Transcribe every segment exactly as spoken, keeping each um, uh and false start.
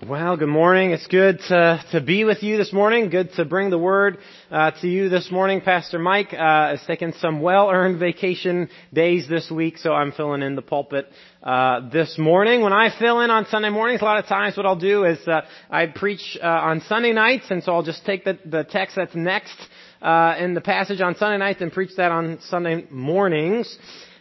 Well, good morning. It's good to, to be with you this morning. Good to bring the word uh, to you this morning. Pastor Mike uh, has taken some well-earned vacation days this week, so I'm filling in the pulpit uh, this morning. When I fill in on Sunday mornings, a lot of times what I'll do is uh, I preach uh, on Sunday nights, and so I'll just take the, the text that's next uh, in the passage on Sunday nights and preach that on Sunday mornings.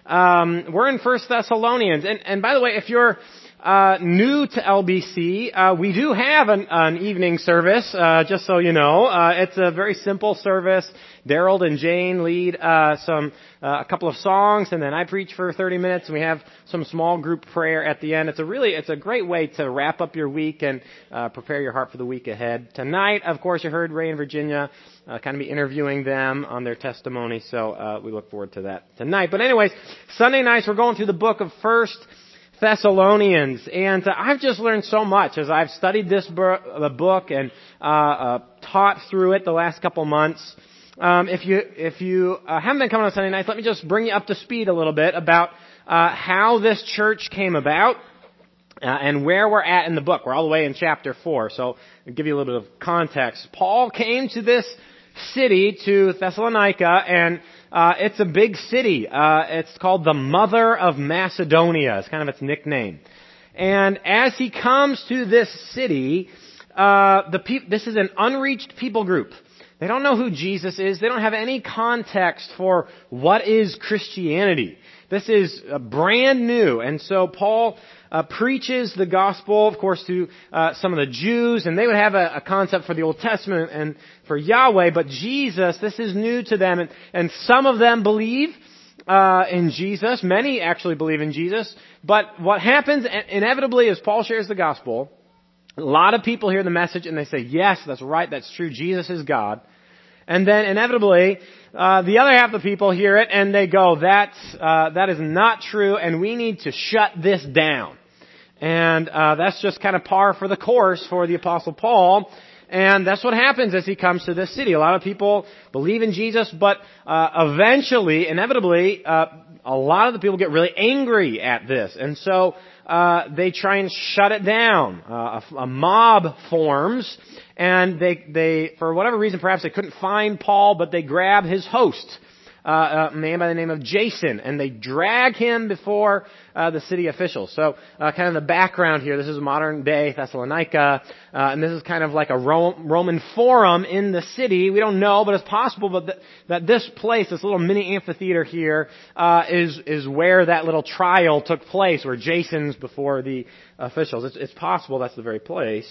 Um, we're in First Thessalonians, and, and by the way, if you're Uh, new to L B C, uh, we do have an, an evening service, uh, just so you know. Uh, it's a very simple service. Daryl and Jane lead, uh, some, uh, a couple of songs, and then I preach for thirty minutes, and we have some small group prayer at the end. It's a really, it's a great way to wrap up your week and, uh, prepare your heart for the week ahead. Tonight, of course, you heard Ray and Virginia, uh, kind of be interviewing them on their testimony, so, uh, we look forward to that tonight. But anyways, Sunday nights, we're going through the book of First Thessalonians, and uh, I've just learned so much as I've studied this bur- the book and uh, uh, taught through it the last couple months. Um, if you if you uh, haven't been coming on Sunday nights, let me just bring you up to speed a little bit about uh, how this church came about uh, and where we're at in the book. We're all the way in chapter four, so I'll give you a little bit of context. Paul came to this city, to Thessalonica, and Uh, it's a big city. Uh, it's called the Mother of Macedonia. It's kind of its nickname. And as he comes to this city, uh, the pe- this is an unreached people group. They don't know who Jesus is. They don't have any context for what is Christianity. This is uh, brand new. And so Paul uh, preaches the gospel, of course, to uh, some of the Jews, and they would have a, a concept for the Old Testament and for Yahweh, but Jesus, this is new to them, and, and some of them believe uh, in Jesus. Many actually believe in Jesus. But what happens inevitably is Paul shares the gospel. A lot of people hear the message and they say, yes, that's right, that's true, Jesus is God. And then inevitably, uh, the other half of the people hear it and they go, that's, uh, that is not true and we need to shut this down. And, uh, that's just kind of par for the course for the Apostle Paul. And that's what happens as he comes to this city. A lot of people believe in Jesus, but, uh, eventually, inevitably, uh, a lot of the people get really angry at this. And so, uh, they try and shut it down. Uh, a, a mob forms, and they, they, for whatever reason, perhaps they couldn't find Paul, but they grab his host, uh, a man by the name of Jason, and they drag him before, uh, the city officials. So, uh, kind of the background here, this is modern day Thessalonica, uh, and this is kind of like a Rome, Roman forum in the city. We don't know, but it's possible but th- that this place, this little mini amphitheater here, uh, is, is where that little trial took place, where Jason's before the officials. It's, it's possible that's the very place.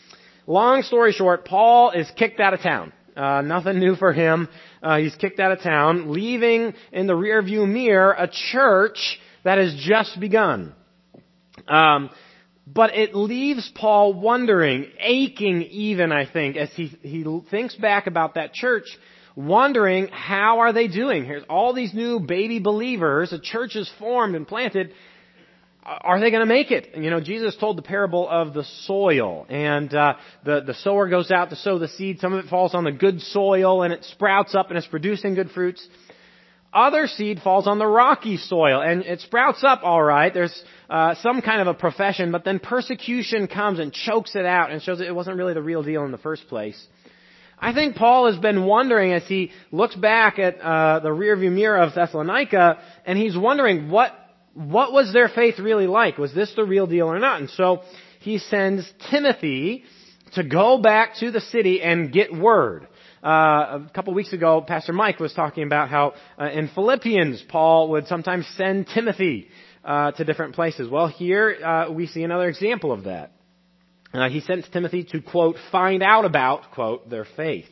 Long story short, Paul is kicked out of town. Uh, nothing new for him. Uh, he's kicked out of town, leaving in the rearview mirror a church that has just begun. Um, but it leaves Paul wondering, aching even, I think, as he, he thinks back about that church, wondering, how are they doing? Here's all these new baby believers, a church is formed and planted. Are they going to make it? You know, Jesus told the parable of the soil, and uh, the the sower goes out to sow the seed. Some of it falls on the good soil, and it sprouts up, and it's producing good fruits. Other seed falls on the rocky soil, and it sprouts up all right. There's uh, some kind of a profession, but then persecution comes and chokes it out and shows that it wasn't really the real deal in the first place. I think Paul has been wondering as he looks back at uh, the rearview mirror of Thessalonica, and he's wondering what. What was their faith really like? Was this the real deal or not? And so he sends Timothy to go back to the city and get word. Uh, a couple weeks ago, Pastor Mike was talking about how uh, in Philippians, Paul would sometimes send Timothy uh, to different places. Well, here uh, we see another example of that. Uh, he sends Timothy to, quote, find out about, quote, their faith.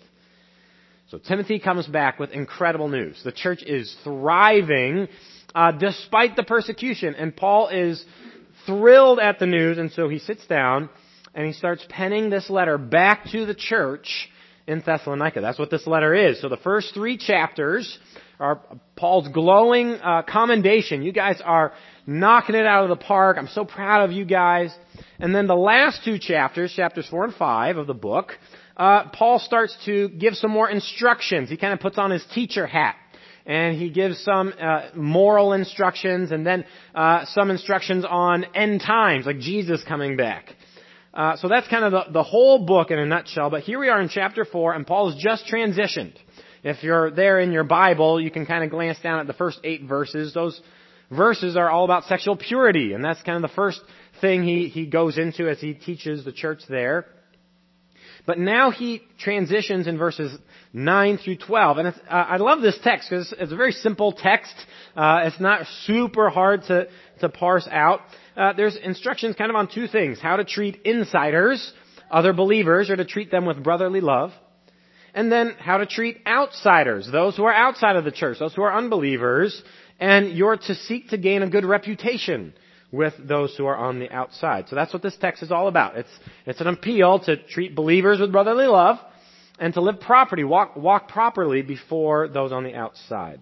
So Timothy comes back with incredible news. The church is thriving Uh, despite the persecution. And Paul is thrilled at the news, and so he sits down and he starts penning this letter back to the church in Thessalonica. That's what this letter is. So the first three chapters are Paul's glowing uh, commendation. You guys are knocking it out of the park. I'm so proud of you guys. And then the last two chapters, chapters four and five of the book, uh, Paul starts to give some more instructions. He kind of puts on his teacher hat. And he gives some uh, moral instructions and then uh, some instructions on end times, like Jesus coming back. Uh, so that's kind of the, the whole book in a nutshell. But here we are in chapter four, and Paul has just transitioned. If you're there in your Bible, you can kind of glance down at the first eight verses. Those verses are all about sexual purity, and that's kind of the first thing he, he goes into as he teaches the church there. But now he transitions in verses nine through twelve. And it's, uh, I love this text because it's a very simple text. Uh, it's not super hard to, to parse out. Uh, there's instructions kind of on two things. How to treat insiders, other believers, or to treat them with brotherly love. And then how to treat outsiders, those who are outside of the church, those who are unbelievers. And you're to seek to gain a good reputation with those who are on the outside. So that's what this text is all about. It's it's an appeal to treat believers with brotherly love and to live properly, walk walk properly before those on the outside.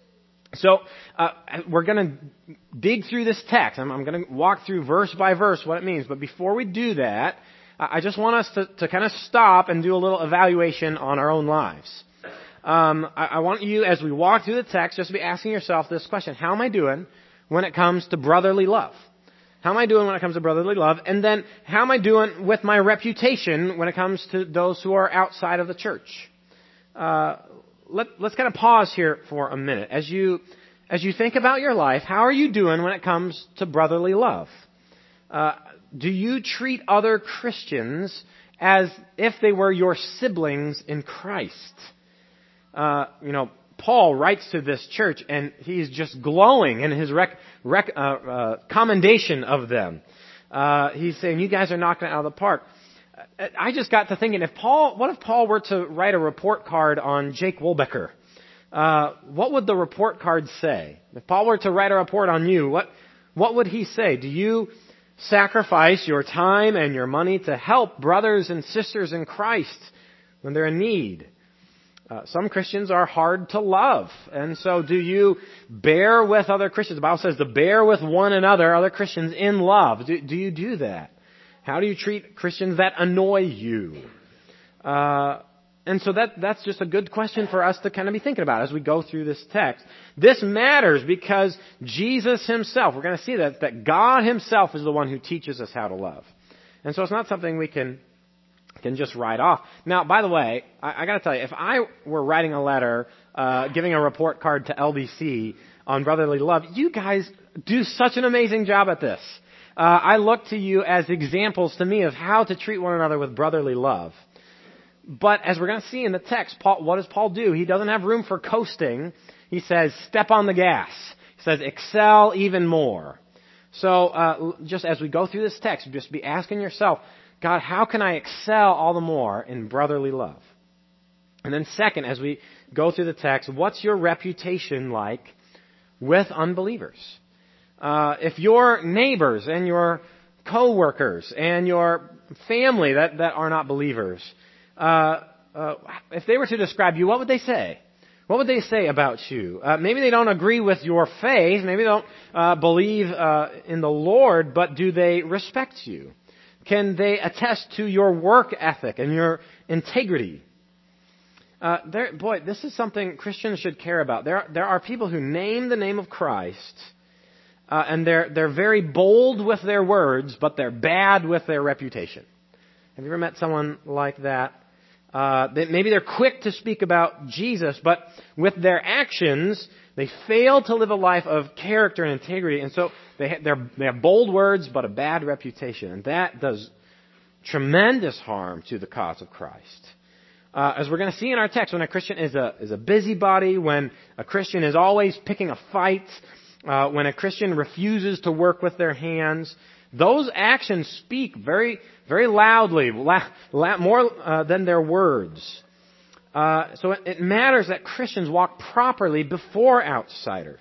So uh, we're going to dig through this text. I'm, I'm going to walk through verse by verse what it means. But before we do that, I just want us to, to kind of stop and do a little evaluation on our own lives. Um, I, I want you, as we walk through the text, just to be asking yourself this question: how am I doing when it comes to brotherly love? How am I doing when it comes to brotherly love? And then, how am I doing with my reputation when it comes to those who are outside of the church? Uh, let, let's kind of pause here for a minute. As you, as you think about your life, how are you doing when it comes to brotherly love? Uh, do you treat other Christians as if they were your siblings in Christ? Uh, you know, Paul writes to this church, and he's just glowing in his rec, rec, uh, uh, commendation of them. Uh, he's saying, you guys are knocking it out of the park. I just got to thinking, if Paul, what if Paul were to write a report card on Jake Wolbecker? Uh, what would the report card say? If Paul were to write a report on you, what, what would he say? Do you sacrifice your time and your money to help brothers and sisters in Christ when they're in need? Uh, some Christians are hard to love. And so do you bear with other Christians? The Bible says to bear with one another, other Christians, in love. Do, do you do that? How do you treat Christians that annoy you? Uh, and so that that's just a good question for us to kind of be thinking about as we go through this text. This matters because Jesus himself, we're going to see that, that God himself is the one who teaches us how to love. And so it's not something we can can just write off. Now, by the way, I, I got to tell you, if I were writing a letter, uh, giving a report card to L B C on brotherly love, you guys do such an amazing job at this. Uh, I look to you as examples to me of how to treat one another with brotherly love. But as we're going to see in the text, Paul, what does Paul do? He doesn't have room for coasting. He says, step on the gas. He says, excel even more. So uh, just as we go through this text, just be asking yourself, God, how can I excel all the more in brotherly love? And then second, as we go through the text, what's your reputation like with unbelievers? Uh, if your neighbors and your co-workers and your family that, that are not believers, uh, uh, if they were to describe you, what would they say? What would they say about you? Uh, maybe they don't agree with your faith. Maybe they don't uh, believe uh, in the Lord, but do they respect you? Can they attest to your work ethic and your integrity? Uh, there, boy, this is something Christians should care about. There, there are people who name the name of Christ, uh, and they're they're very bold with their words, but they're bad with their reputation. Have you ever met someone like that? Uh, they, maybe they're quick to speak about Jesus, but with their actions, they fail to live a life of character and integrity, and so they ha- they're, they have bold words, but a bad reputation, and that does tremendous harm to the cause of Christ. Uh, as we're going to see in our text, when a Christian is a is a busybody, when a Christian is always picking a fight, uh, when a Christian refuses to work with their hands, those actions speak very, very loudly, la- la- more uh, than their words. Uh, so it, it matters that Christians walk properly before outsiders.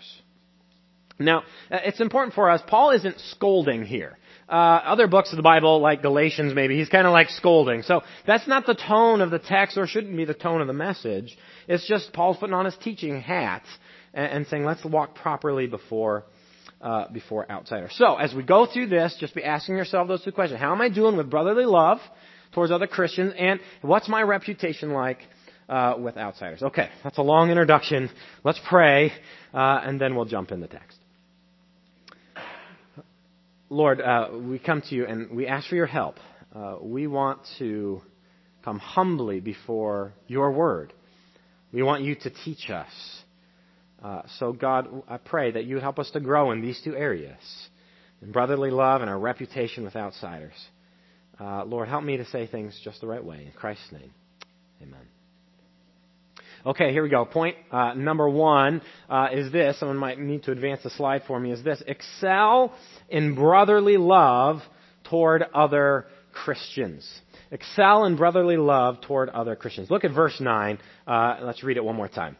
Now, it's important for us. Paul isn't scolding here. Uh, other books of the Bible, like Galatians maybe, he's kind of like scolding. So that's not the tone of the text, or shouldn't be the tone of the message. It's just Paul's putting on his teaching hat and, and saying, let's walk properly before uh, before outsiders. So as we go through this, just be asking yourself those two questions. How am I doing with brotherly love towards other Christians? And what's my reputation like uh, with outsiders? Okay, that's a long introduction. Let's pray, uh, and then we'll jump in the text. Lord, uh, we come to you and we ask for your help. uh, we want to come humbly before your word. We want you to teach us. Uh, so God, I pray that you would help us to grow in these two areas, in brotherly love and our reputation with outsiders. Uh, Lord, help me to say things just the right way. In Christ's name, amen. Okay, here we go. Point uh, number one uh, is this. Someone might need to advance the slide for me. Is this: excel in brotherly love toward other Christians. Excel in brotherly love toward other Christians. Look at verse nine. Uh, let's read it one more time.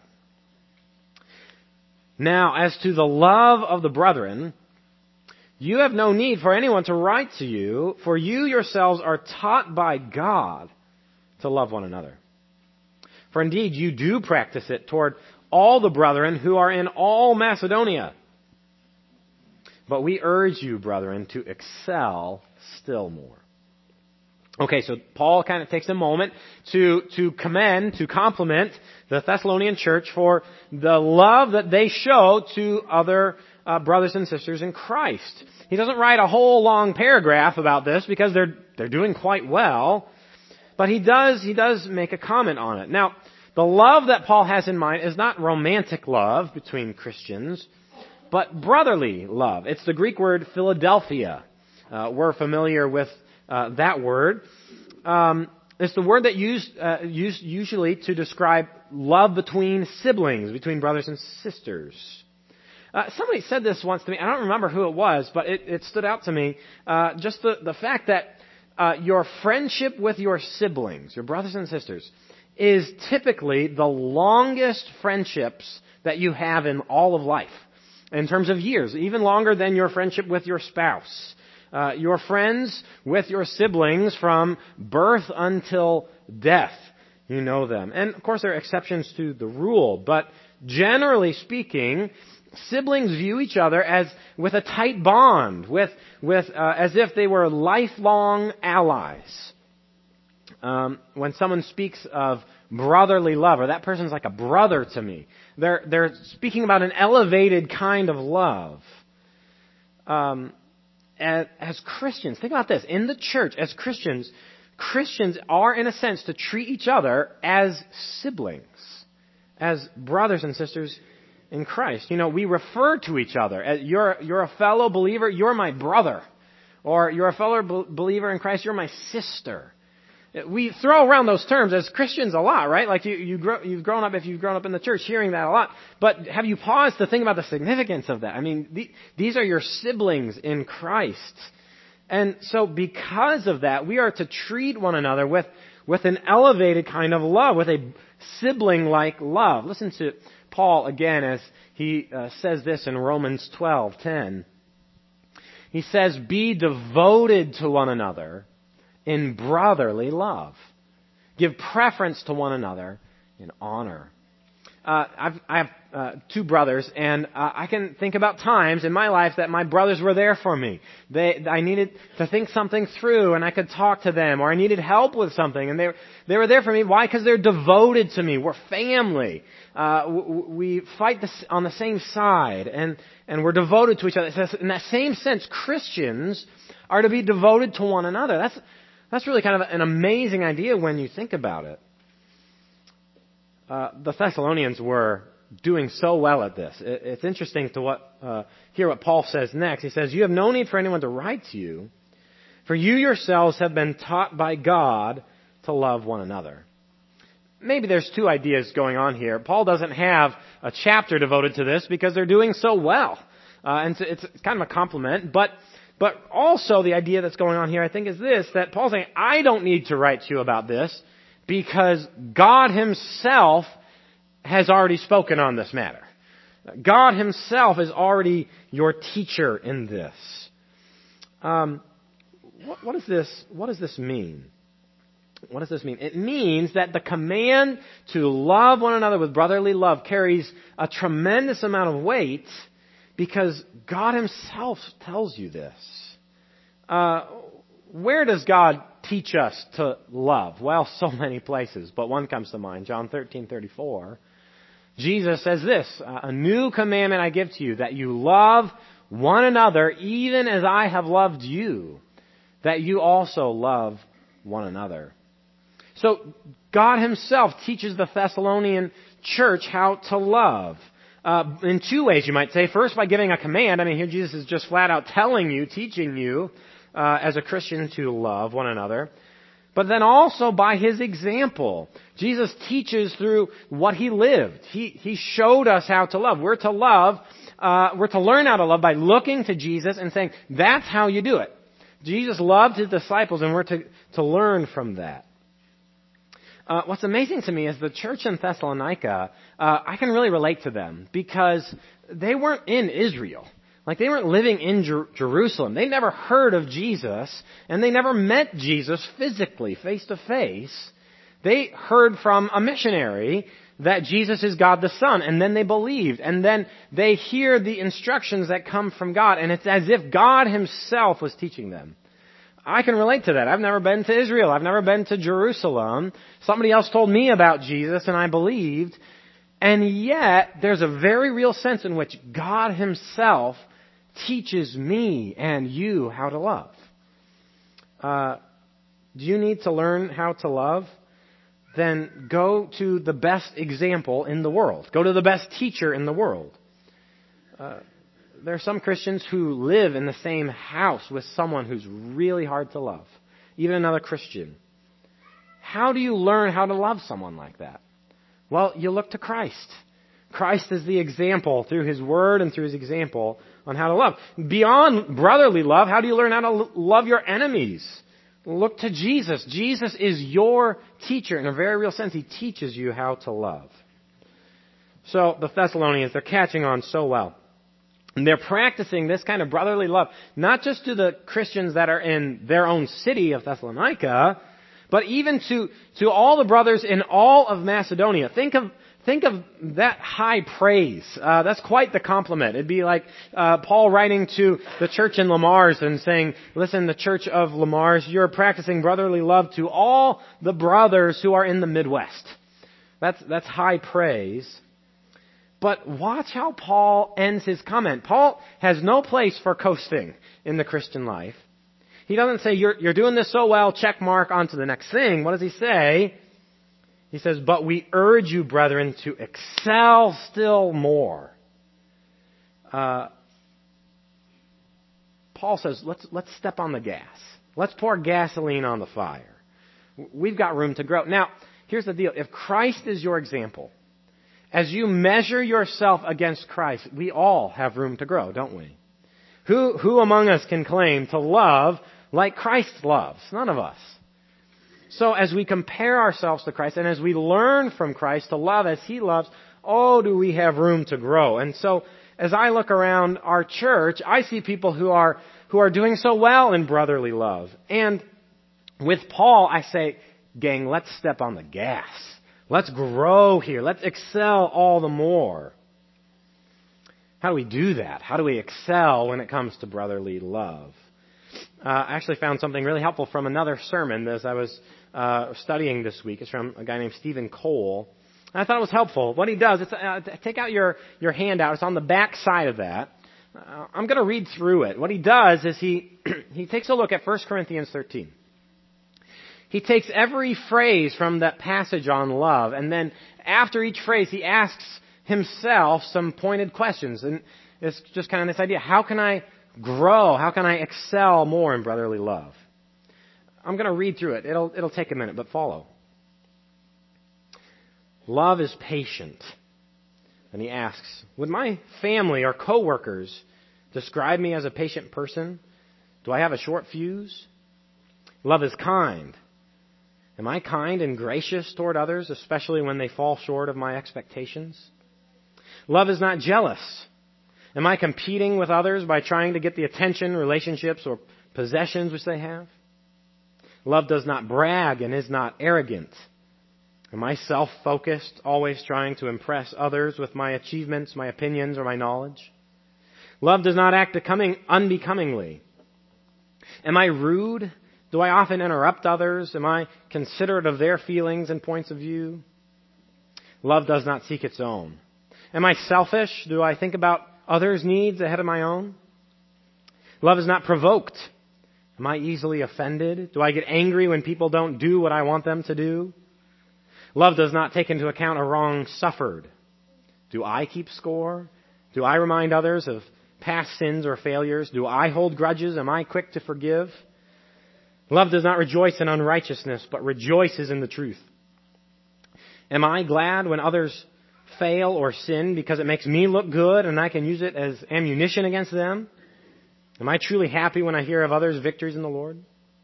Now, as to the love of the brethren, you have no need for anyone to write to you, for you yourselves are taught by God to love one another. For indeed, you do practice it toward all the brethren who are in all Macedonia. But we urge you, brethren, to excel still more. Okay, so Paul kind of takes a moment to, to commend, to compliment the Thessalonian church for the love that they show to other uh, brothers and sisters in Christ. He doesn't write a whole long paragraph about this because they're, they're doing quite well. But he does, he does make a comment on it. Now, the love that Paul has in mind is not romantic love between Christians, but brotherly love. It's the Greek word Philadelphia. Uh, we're familiar with uh, that word. Um, it's the word that used, uh, used usually to describe love between siblings, between brothers and sisters. Uh, somebody said this once to me. I don't remember who it was, but it, it stood out to me. Uh, just the, the fact that Uh, your friendship with your siblings, your brothers and sisters, is typically the longest friendships that you have in all of life. In terms of years, even longer than your friendship with your spouse. Uh, you're friends with your siblings from birth until death. You know them. And of course there are exceptions to the rule, but generally speaking, siblings view each other as with a tight bond, with with uh, as if they were lifelong allies. Um, when someone speaks of brotherly love, or that person's like a brother to me, they're they're speaking about an elevated kind of love. Um, as, as Christians, think about this: in the church, as Christians, Christians are in a sense to treat each other as siblings, as brothers and sisters in Christ. You know, we refer to each other as, you're, you're a fellow believer, you're my brother. Or you're a fellow be- believer in Christ, you're my sister. We throw around those terms as Christians a lot, right? Like you, you grow, you've grown up, if you've grown up in the church, hearing that a lot. But have you paused to think about the significance of that? I mean, the, these are your siblings in Christ. And so because of that, we are to treat one another with, with an elevated kind of love, with a sibling-like love. Listen to Paul again as he uh, says this in Romans twelve ten. He says, "Be devoted to one another in brotherly love. Give preference to one another in honor." Uh, I've, I have uh, two brothers, and uh, I can think about times in my life that my brothers were there for me. They, I needed to think something through, and I could talk to them, or I needed help with something, and they, they were there for me. Why? Because they're devoted to me. We're family. Uh, we fight this on the same side, and, and we're devoted to each other. So in that same sense, Christians are to be devoted to one another. That's, that's really kind of an amazing idea when you think about it. Uh, the Thessalonians were doing so well at this. It, it's interesting to what, uh, hear what Paul says next. He says, "You have no need for anyone to write to you, for you yourselves have been taught by God to love one another." Maybe there's two ideas going on here. Paul doesn't have a chapter devoted to this because they're doing so well. Uh, and so it's kind of a compliment. But, but also the idea that's going on here, I think, is this, that Paul's saying, I don't need to write to you about this, because God Himself has already spoken on this matter. God Himself is already your teacher in this. Um, what, what does this? What does this mean? What does this mean? It means that the command to love one another with brotherly love carries a tremendous amount of weight because God Himself tells you this. Uh, where does God teach us to love? Well, so many places, but one comes to mind. John thirteen thirty-four. Jesus says this, "A new commandment I give to you, that you love one another even as I have loved you, that you also love one another. So God himself teaches the Thessalonian church how to love. Uh, in two ways, you might say. First, by giving a command. I mean, here Jesus is just flat out telling you, teaching you, uh, as a Christian to love one another. But then also by his example. Jesus teaches through what he lived. He, he showed us how to love. We're to love, uh, we're to learn how to love by looking to Jesus and saying, that's how you do it. Jesus loved his disciples and we're to, to learn from that. Uh, what's amazing to me is the church in Thessalonica, uh, I can really relate to them because they weren't in Israel. Like they weren't living in Jer- Jerusalem. They never heard of Jesus and they never met Jesus physically, face to face. They heard from a missionary that Jesus is God the Son, and then they believed, and then they hear the instructions that come from God, and it's as if God himself was teaching them. I can relate to that. I've never been to Israel. I've never been to Jerusalem. Somebody else told me about Jesus and I believed. And yet, there's a very real sense in which God himself teaches me and you how to love. Uh, do you need to learn how to love? Then go to the best example in the world. Go to the best teacher in the world. Uh, There are some Christians who live in the same house with someone who's really hard to love, even another Christian. How do you learn how to love someone like that? Well, you look to Christ. Christ is the example through his word and through his example on how to love. Beyond brotherly love, how do you learn how to love your enemies? Look to Jesus. Jesus is your teacher. In a very real sense, he teaches you how to love. So the Thessalonians, they're catching on so well. And they're practicing this kind of brotherly love, not just to the Christians that are in their own city of Thessalonica, but even to, to all the brothers in all of Macedonia. Think of, think of that high praise. Uh, that's quite the compliment. It'd be like, uh, Paul writing to the church in Lamars and saying, listen, the church of Lamars, you're practicing brotherly love to all the brothers who are in the Midwest. That's, that's high praise. But watch how Paul ends his comment. Paul has no place for coasting in the Christian life. He doesn't say, you're, you're doing this so well, check mark, on to the next thing. What does he say? He says, but we urge you, brethren, to excel still more. Uh, Paul says, let's, let's step on the gas. Let's pour gasoline on the fire. We've got room to grow. Now, here's the deal. If Christ is your example, as you measure yourself against Christ, we all have room to grow, don't we? Who, who among us can claim to love like Christ loves? None of us. So as we compare ourselves to Christ and as we learn from Christ to love as he loves, oh, do we have room to grow. And so as I look around our church, I see people who are, who are doing so well in brotherly love. And with Paul, I say, gang, let's step on the gas. Let's grow here. Let's excel all the more. How do we do that? How do we excel when it comes to brotherly love? Uh, I actually found something really helpful from another sermon as I was uh, studying this week. It's from a guy named Stephen Cole. And I thought it was helpful. What he does, it's, uh, take out your, your handout. It's on the back side of that. Uh, I'm going to read through it. What he does is he he takes a look at First Corinthians thirteen. He takes every phrase from that passage on love, and then after each phrase, he asks himself some pointed questions. And it's just kind of this idea, how can I grow? How can I excel more in brotherly love? I'm going to read through it. It'll, it'll take a minute, but follow. Love is patient. And he asks, would my family or coworkers describe me as a patient person? Do I have a short fuse? Love is kind. Am I kind and gracious toward others, especially when they fall short of my expectations? Love is not jealous. Am I competing with others by trying to get the attention, relationships, or possessions which they have? Love does not brag and is not arrogant. Am I self-focused, always trying to impress others with my achievements, my opinions, or my knowledge? Love does not act becoming, unbecomingly. Am I rude? Do I often interrupt others? Am I considerate of their feelings and points of view? Love does not seek its own. Am I selfish? Do I think about others' needs ahead of my own? Love is not provoked. Am I easily offended? Do I get angry when people don't do what I want them to do? Love does not take into account a wrong suffered. Do I keep score? Do I remind others of past sins or failures? Do I hold grudges? Am I quick to forgive? Love does not rejoice in unrighteousness, but rejoices in the truth. Am I glad when others fail or sin because it makes me look good and I can use it as ammunition against them? Am I truly happy when I hear of others' victories in the Lord?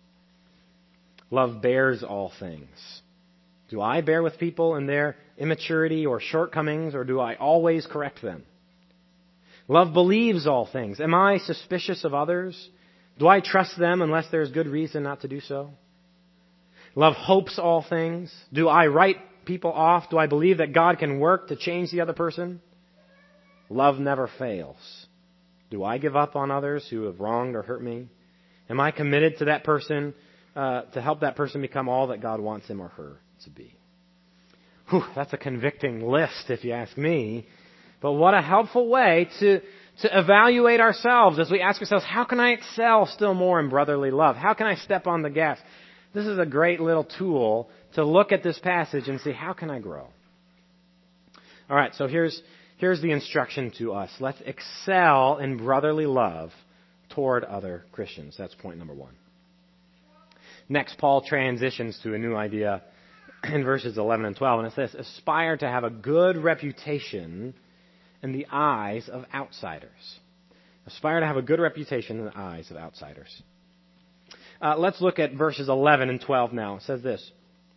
Love bears all things. Do I bear with people in their immaturity or shortcomings, or do I always correct them? Love believes all things. Am I suspicious of others? Do I trust them unless there's good reason not to do so? Love hopes all things. Do I write people off? Do I believe that God can work to change the other person? Love never fails. Do I give up on others who have wronged or hurt me? Am I committed to that person, uh, to help that person become all that God wants him or her to be? Whew, that's a convicting list, if you ask me. But what a helpful way to, to evaluate ourselves as we ask ourselves, how can I excel still more in brotherly love? How can I step on the gas? This is a great little tool to look at this passage and see, how can I grow? All right, so here's here's the instruction to us. Let's excel in brotherly love toward other Christians. That's point number one. Next, Paul transitions to a new idea in verses eleven and twelve, and it says, aspire to have a good reputation in the eyes of outsiders. Aspire to have a good reputation in the eyes of outsiders. Uh, let's look at verses eleven and twelve now. It says this,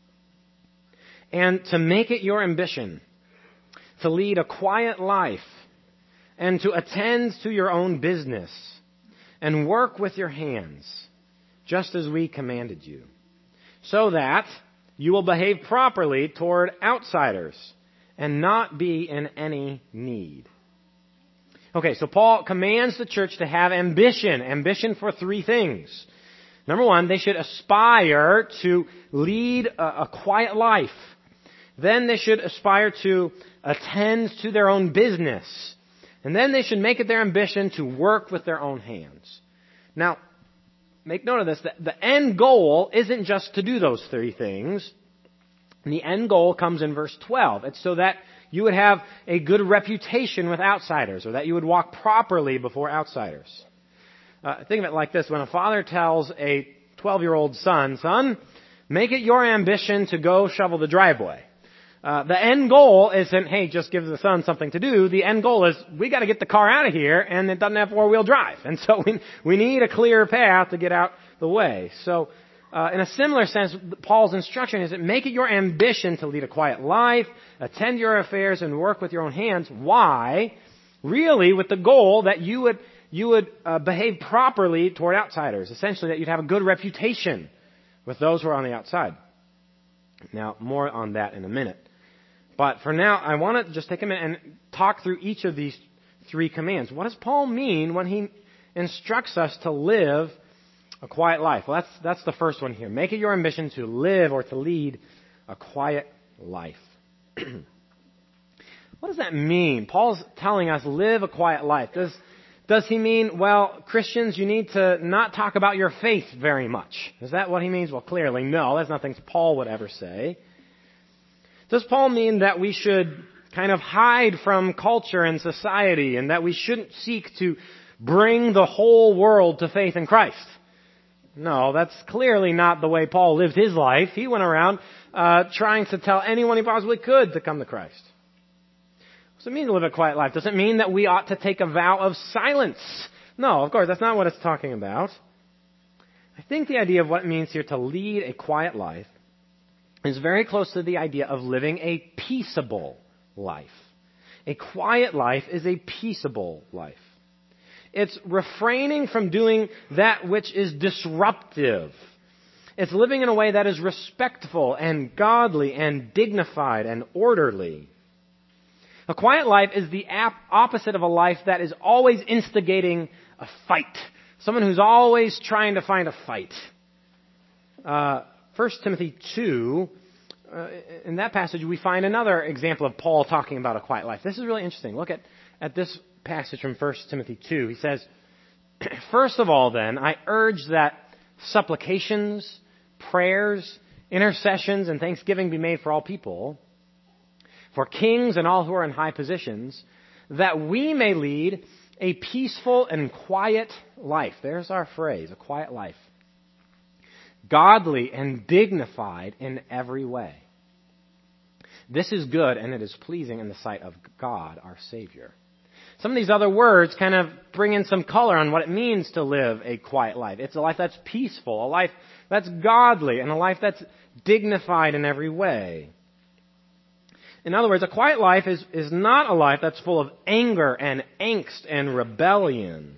and to make it your ambition to lead a quiet life and to attend to your own business and work with your hands, just as we commanded you, so that you will behave properly toward outsiders and not be in any need. Okay, so Paul commands the church to have ambition. Ambition for three things. Number one, they should aspire to lead a, a quiet life. Then they should aspire to attend to their own business. And then they should make it their ambition to work with their own hands. Now, make note of this, that the end goal isn't just to do those three things. And the end goal comes in verse twelve. It's so that you would have a good reputation with outsiders, or that you would walk properly before outsiders. Uh, think of it like this. When a father tells a twelve-year-old son, son, make it your ambition to go shovel the driveway. Uh, the end goal isn't, hey, just give the son something to do. The end goal is, we got to get the car out of here, and it doesn't have four-wheel drive. And so we, we need a clear path to get out the way. So, uh, in a similar sense, Paul's instruction is that make it your ambition to lead a quiet life, attend your affairs, and work with your own hands. Why? Really, with the goal that you would you would uh, behave properly toward outsiders. Essentially, that you'd have a good reputation with those who are on the outside. Now, more on that in a minute. But for now, I want to just take a minute and talk through each of these three commands. What does Paul mean when he instructs us to live a quiet life? Well, that's, that's the first one here. Make it your ambition to live or to lead a quiet life. What does that mean? Paul's telling us live a quiet life. Does, does he mean, well, Christians, you need to not talk about your faith very much? Is that what he means? Well, clearly, no. That's not things Paul would ever say. Does Paul mean that we should kind of hide from culture and society and that we shouldn't seek to bring the whole world to faith in Christ? No, that's clearly not the way Paul lived his life. He went around uh, trying to tell anyone he possibly could to come to Christ. What does it mean to live a quiet life? Does it mean that we ought to take a vow of silence? No, of course, that's not what it's talking about. I think the idea of what it means here to lead a quiet life is very close to the idea of living a peaceable life. A quiet life is a peaceable life. It's refraining from doing that which is disruptive. It's living in a way that is respectful and godly and dignified and orderly. A quiet life is the opposite of a life that is always instigating a fight. Someone who's always trying to find a fight. Uh, First Timothy two, uh, in that passage, we find another example of Paul talking about a quiet life. This is really interesting. Look at, at this passage from First Timothy two. He says, first of all, then, I urge that supplications, prayers, intercessions, and thanksgiving be made for all people, for kings and all who are in high positions, that we may lead a peaceful and quiet life. There's our phrase, a quiet life. Godly and dignified in every way. This is good and it is pleasing in the sight of God, our Savior. Some of these other words kind of bring in some color on what it means to live a quiet life. It's a life that's peaceful, a life that's godly, and a life that's dignified in every way. In other words, a quiet life is, is not a life that's full of anger and angst and rebellion.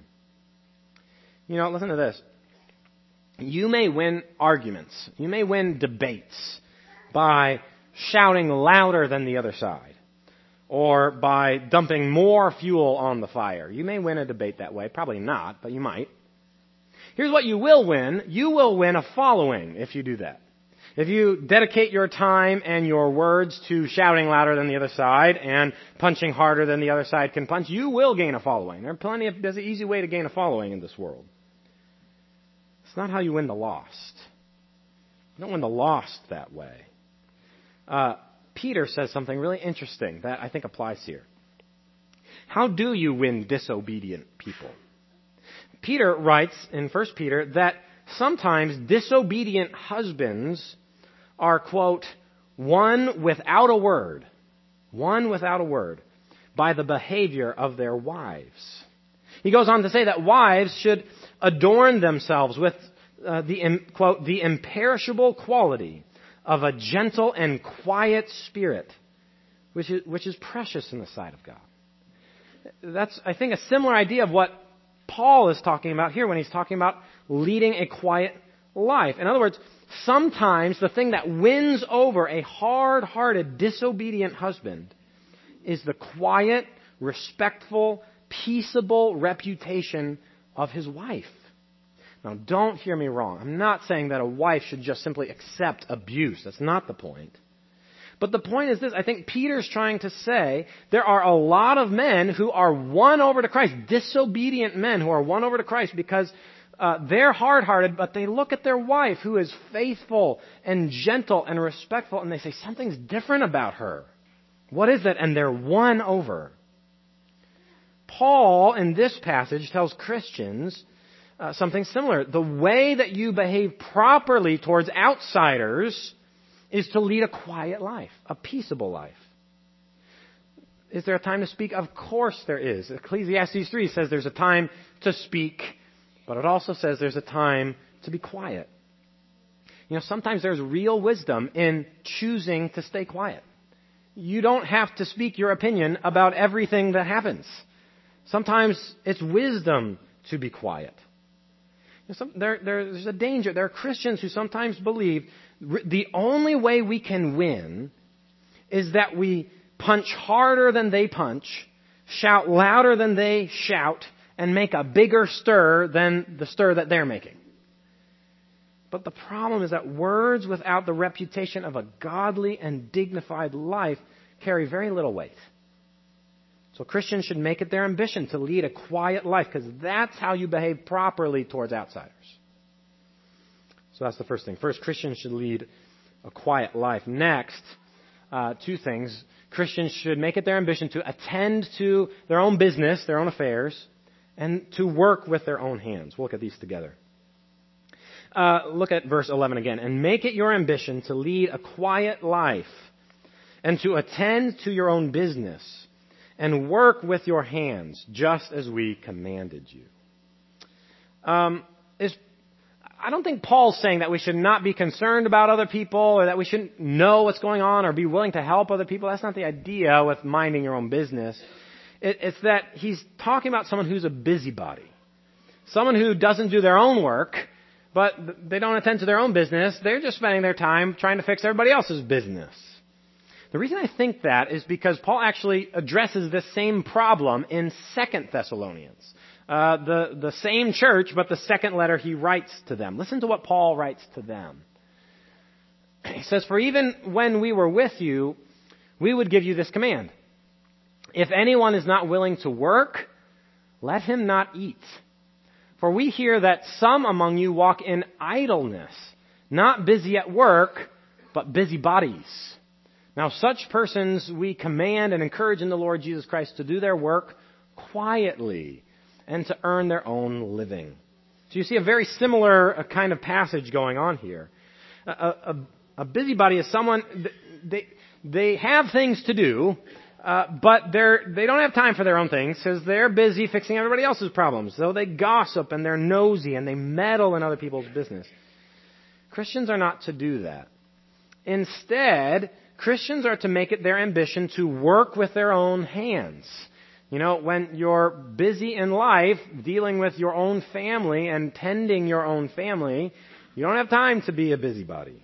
You know, listen to this. You may win arguments. You may win debates by shouting louder than the other side, or by dumping more fuel on the fire. You may win a debate that way. Probably not, but you might. Here's what you will win. You will win a following if you do that. If you dedicate your time and your words to shouting louder than the other side and punching harder than the other side can punch, you will gain a following. There are plenty of, there's an easy way to gain a following in this world. It's not how you win the lost. You don't win the lost that way. Uh, Peter says something really interesting that I think applies here. How do you win disobedient people? Peter writes in First Peter that sometimes disobedient husbands are, quote, won without a word, won without a word by the behavior of their wives. He goes on to say that wives should adorn themselves with uh, the, quote, the imperishable quality of a gentle and quiet spirit, which is, which is precious in the sight of God. That's, I think, a similar idea of what Paul is talking about here when he's talking about leading a quiet life. In other words, sometimes the thing that wins over a hard-hearted, disobedient husband is the quiet, respectful, peaceable reputation of his wife. Now, don't hear me wrong. I'm not saying that a wife should just simply accept abuse. That's not the point. But the point is this. I think Peter's trying to say there are a lot of men who are won over to Christ, disobedient men who are won over to Christ because uh, they're hard-hearted, but they look at their wife who is faithful and gentle and respectful, and they say, something's different about her. What is it? And they're won over. Paul, in this passage, tells Christians uh, something similar. The way that you behave properly towards outsiders is to lead a quiet life, a peaceable life. Is there a time to speak? Of course there is. Ecclesiastes three says there's a time to speak, but it also says there's a time to be quiet. You know, sometimes there's real wisdom in choosing to stay quiet. You don't have to speak your opinion about everything that happens. Sometimes it's wisdom to be quiet. Some, there, there's a danger. There are Christians who sometimes believe the only way we can win is that we punch harder than they punch, shout louder than they shout, and make a bigger stir than the stir that they're making. But the problem is that words without the reputation of a godly and dignified life carry very little weight. So Christians should make it their ambition to lead a quiet life because that's how you behave properly towards outsiders. So that's the first thing. First, Christians should lead a quiet life. Next, uh, two things. Christians should make it their ambition to attend to their own business, their own affairs, and to work with their own hands. We'll look at these together. Uh, look at verse eleven again. And make it your ambition to lead a quiet life and to attend to your own business and work with your hands just as we commanded you. Um, is I don't think Paul's saying that we should not be concerned about other people or that we shouldn't know what's going on or be willing to help other people. That's not the idea with minding your own business. It, it's that he's talking about someone who's a busybody. Someone who doesn't do their own work, but they don't attend to their own business. They're just spending their time trying to fix everybody else's business. The reason I think that is because Paul actually addresses this same problem in Second Thessalonians. Uh, the, the same church, but the second letter he writes to them. Listen to what Paul writes to them. He says, for even when we were with you, we would give you this command. If anyone is not willing to work, let him not eat. For we hear that some among you walk in idleness, not busy at work, but busybodies. Now such persons we command and encourage in the Lord Jesus Christ to do their work quietly and to earn their own living. So you see a very similar kind of passage going on here. A, a, a busybody is someone, they, they have things to do, uh, but they're, they don't have time for their own things because they're busy fixing everybody else's problems. So they gossip and they're nosy and they meddle in other people's business. Christians are not to do that. Instead, Christians are to make it their ambition to work with their own hands. You know, when you're busy in life dealing with your own family and tending your own family, you don't have time to be a busybody.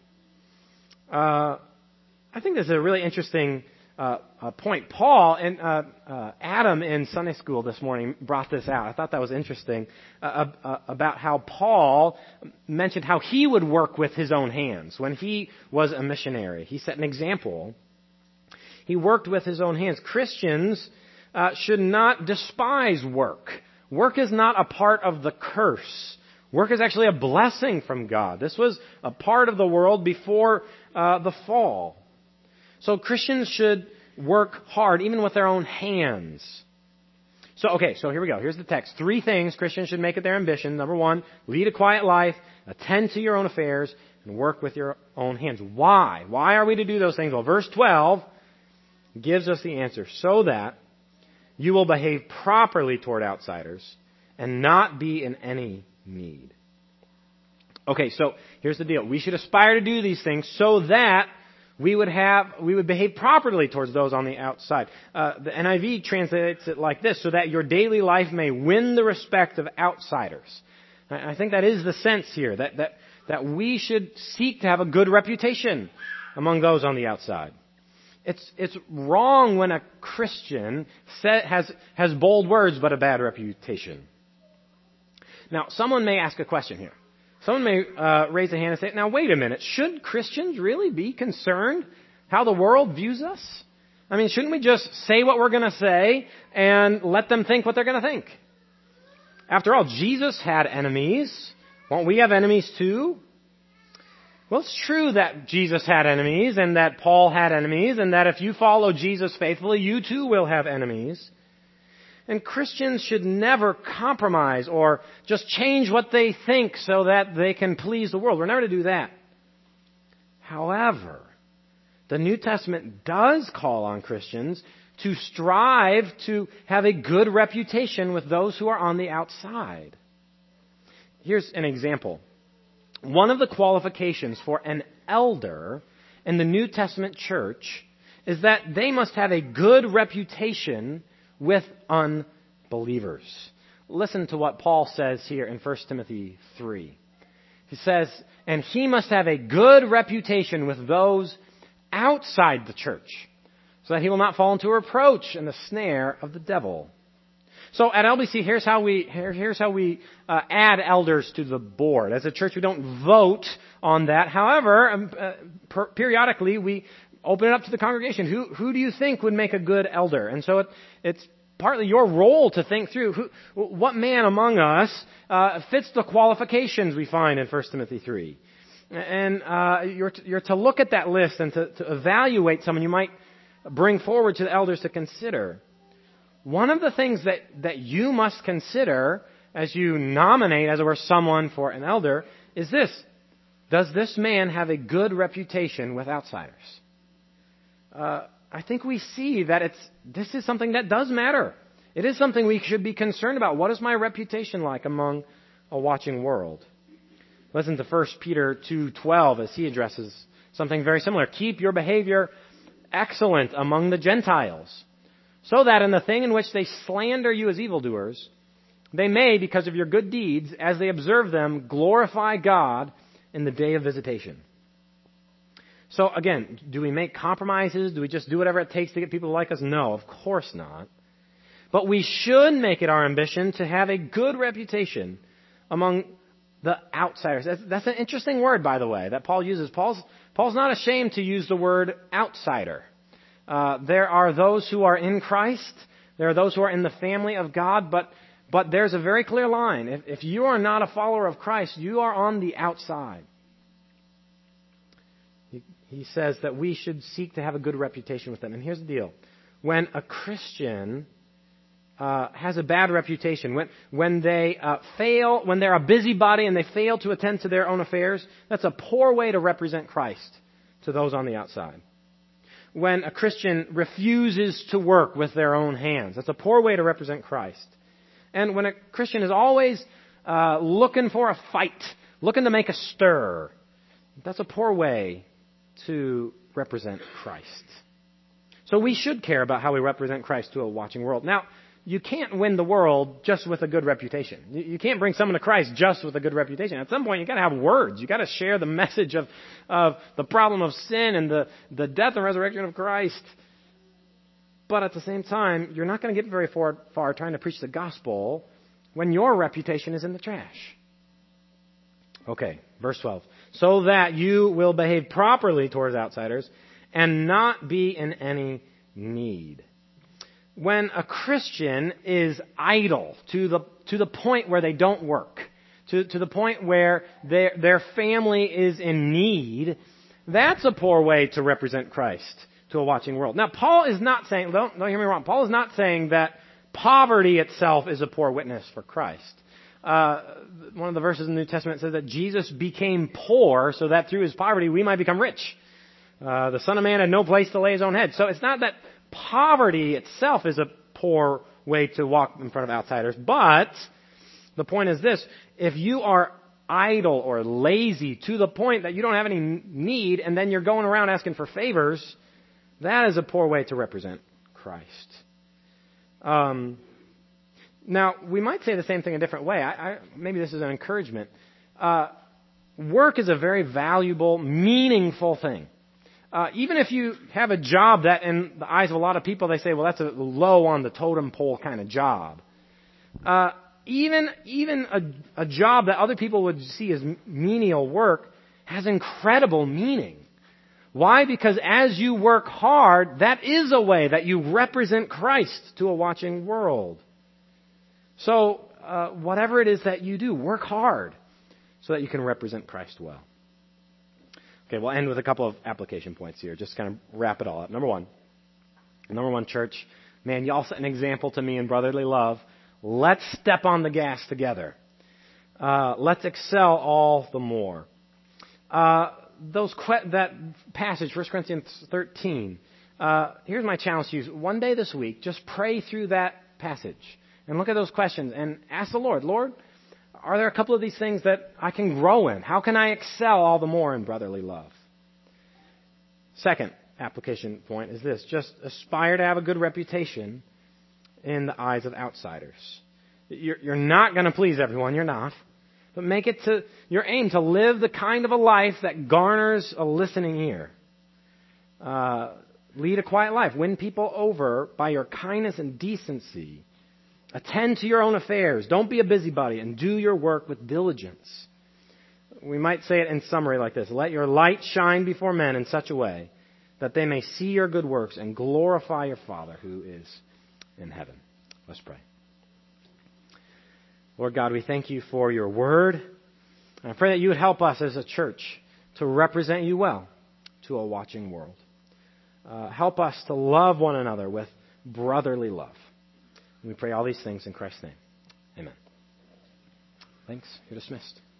Uh, I think this is a really interesting uh, uh, point. Paul and uh, uh, Adam in Sunday school this morning brought this out. I thought that was interesting uh, uh, about how Paul mentioned how he would work with his own hands when he was a missionary. He set an example. He worked with his own hands. Christians uh, should not despise work. Work is not a part of the curse. Work is actually a blessing from God. This was a part of the world before uh, the fall. So Christians should work hard, even with their own hands. So, okay, so here we go. Here's the text. Three things Christians should make it their ambition. Number one, lead a quiet life, attend to your own affairs, and work with your own hands. Why? Why are we to do those things? Well, verse twelve gives us the answer. So that you will behave properly toward outsiders and not be in any need. Okay, so here's the deal. We should aspire to do these things so that we would have, we would behave properly towards those on the outside. Uh, the N I V translates it like this, so that your daily life may win the respect of outsiders. I think that is the sense here, that, that, that we should seek to have a good reputation among those on the outside. It's, it's wrong when a Christian set, has, has bold words but a bad reputation. Now, someone may ask a question here. Someone may uh, raise a hand and say, now wait a minute, should Christians really be concerned how the world views us? I mean, shouldn't we just say what we're going to say and let them think what they're going to think? After all, Jesus had enemies. Won't we have enemies too? Well, it's true that Jesus had enemies and that Paul had enemies and that if you follow Jesus faithfully, you too will have enemies. And Christians should never compromise or just change what they think so that they can please the world. We're never to do that. However, the New Testament does call on Christians to strive to have a good reputation with those who are on the outside. Here's an example. One of the qualifications for an elder in the New Testament church is that they must have a good reputation with unbelievers. Listen to what Paul says here in First Timothy three. He says, and he must have a good reputation with those outside the church, so that he will not fall into reproach and the snare of the devil. So at L B C, here's how we here, here's how we uh, add elders to the board. As a church, we don't vote on that. However, um, uh, per- periodically we open it up to the congregation. Who who do you think would make a good elder? And so it, it's partly your role to think through who, what man among us uh, fits the qualifications we find in First Timothy three. And uh, you're to, you're to look at that list and to, to evaluate someone you might bring forward to the elders to consider. One of the things that, that you must consider as you nominate, as it were, someone for an elder is this. Does this man have a good reputation with outsiders? Uh, I think we see that it's this is something that does matter. It is something we should be concerned about. What is my reputation like among a watching world? Listen to First Peter two twelve as he addresses something very similar. Keep your behavior excellent among the Gentiles, so that in the thing in which they slander you as evildoers, they may, because of your good deeds, as they observe them, glorify God in the day of visitation. So again, do we make compromises? Do we just do whatever it takes to get people to like us? No, of course not. But we should make it our ambition to have a good reputation among the outsiders. That's, that's an interesting word, by the way, that Paul uses. Paul's, Paul's not ashamed to use the word outsider. Uh, there are those who are in Christ. There are those who are in the family of God, but But there's a very clear line. If, if you are not a follower of Christ, you are on the outside. He, he says that we should seek to have a good reputation with them. And here's the deal. When a Christian uh, has a bad reputation, when, when they uh, fail, when they're a busybody and they fail to attend to their own affairs, that's a poor way to represent Christ to those on the outside. When a Christian refuses to work with their own hands, that's a poor way to represent Christ. And when a Christian is always uh, looking for a fight, looking to make a stir, that's a poor way to represent Christ. So we should care about how we represent Christ to a watching world. Now, you can't win the world just with a good reputation. You can't bring someone to Christ just with a good reputation. At some point, you've got to have words. You've got to share the message of, of the problem of sin and the, the death and resurrection of Christ. But at the same time, you're not going to get very far, far trying to preach the gospel when your reputation is in the trash. Okay, verse twelve. So that you will behave properly towards outsiders and not be in any need. When a Christian is idle to the to the point where they don't work, to, to the point where their, their family is in need, that's a poor way to represent Christ to a watching world. Now, Paul is not saying, don't, don't hear me wrong, Paul is not saying that poverty itself is a poor witness for Christ. Uh, one of the verses in the New Testament says that Jesus became poor so that through his poverty we might become rich. Uh, the Son of Man had no place to lay his own head. So it's not that poverty itself is a poor way to walk in front of outsiders, but the point is this: if you are idle or lazy to the point that you don't have any need and then you're going around asking for favors, that is a poor way to represent Christ. Um, now, we might say the same thing a different way. I, I, maybe this is an encouragement. Uh, work is a very valuable, meaningful thing. Uh, even if you have a job that, in the eyes of a lot of people, they say, well, that's a low on the totem pole kind of job. Uh, even even a, a job that other people would see as menial work has incredible meaning. Why? Because as you work hard, that is a way that you represent Christ to a watching world. So, uh, whatever it is that you do, work hard so that you can represent Christ well. Okay, we'll end with a couple of application points here. Just kind of wrap it all up. Number one. Number one, church. Man, y'all set an example to me in brotherly love. Let's step on the gas together. Uh, let's excel all the more. Uh, those que- that passage, First Corinthians thirteen. Uh, here's my challenge to you. One day this week, just pray through that passage and look at those questions and ask the Lord, Lord, are there a couple of these things that I can grow in? How can I excel all the more in brotherly love? Second application point is this. Just aspire to have a good reputation in the eyes of outsiders. You're, you're not going to please everyone. You're not. But make it to your aim to live the kind of a life that garners a listening ear. Uh, lead a quiet life. Win people over by your kindness and decency. Attend to your own affairs. Don't be a busybody, and do your work with diligence. We might say it in summary like this. Let your light shine before men in such a way that they may see your good works and glorify your Father who is in heaven. Let's pray. Lord God, we thank you for your word. And I pray that you would help us as a church to represent you well to a watching world. Uh, help us to love one another with brotherly love. We pray all these things in Christ's name. Amen. Thanks. You're dismissed.